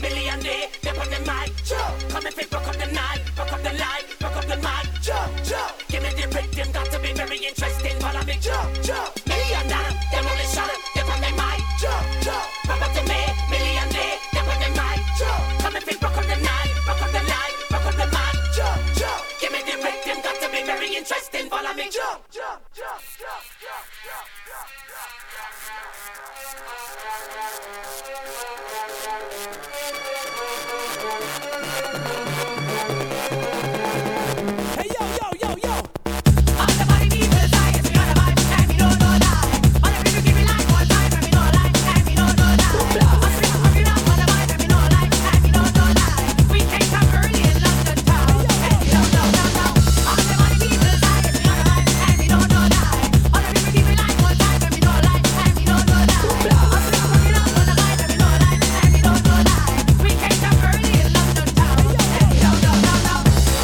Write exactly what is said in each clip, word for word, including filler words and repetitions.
million day, they on the mic. Come and fit, broke up the night, broke up the light, broke up the mic. Jump, jump. Give me the rhythm, got to be very interesting. Follow me, jump, jump. Million dollar, them only shot it, they on the mic. Jump, jump. Pop up to me, million day, they on the mic. Jump. Come and fit, broke up the night, broke up the light, broke up the mic. Jump, jump. Give me the rhythm, got to be very interesting. Follow me, jump, jump, jump, jump, jump, jump, jump, jump, Hey yo, yo, yo, yo! All the money needs is science, we got a vibe, and we don't know lie. All the people give me life one time, and we don't lie, and we don't know lie. All the people fucking up on the vibe, and we don't lie, and we don't know lie. We came up early in London town, and we don't know, no, no. All the money needs is science, we got a vibe, and we don't know lie. All the people give me life one time, and we don't lie, and we don't know lie. All the people fucking up on the vibe, and we don't lie, and we don't know lie. We came up early in London town, and we don't know, no, no.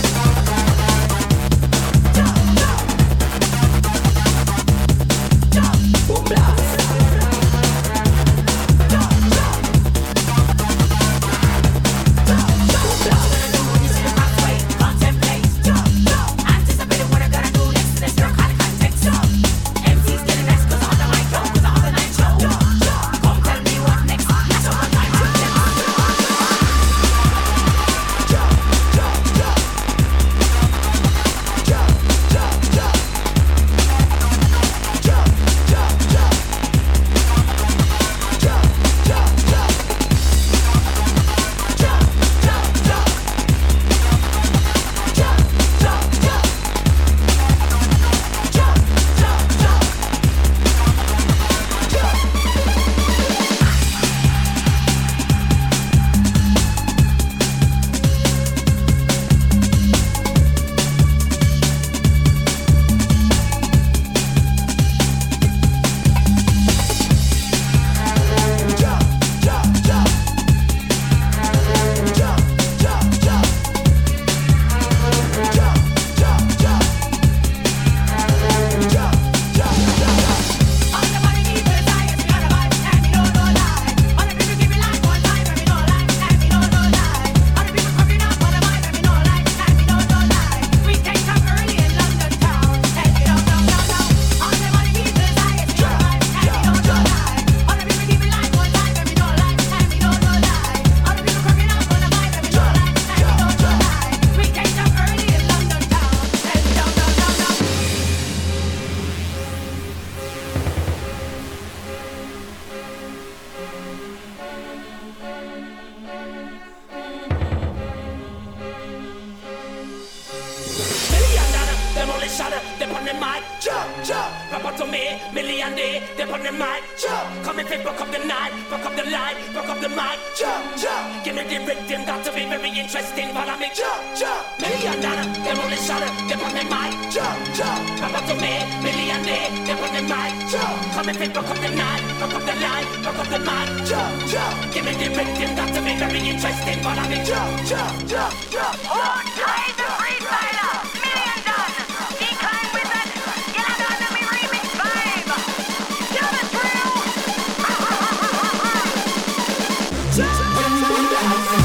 Million dollar, them only shot it, they on the mic. Jump, jump. Pop up to me, million day, they on the mic. Jump. Come and fit, broke up the night, broke up the light, broke up the mic. Jump, jump. Give me the rhythm, got to be very interesting. Follow me, jump, jump. Million dollar, them only shot it, they on the mic. Jump, jump. Pop up to me, million day, they on the mic. Jump. Come and fit, broke up the night, broke up the light, broke up the mic. Jump, jump. Give me the rhythm, got to be very interesting. Follow me, jump, jump, jump, jump. Oh, try the freestyler, million dollars. Decline with that, get out on me remix vibe. Feel the thrill. Jump, jump, jump.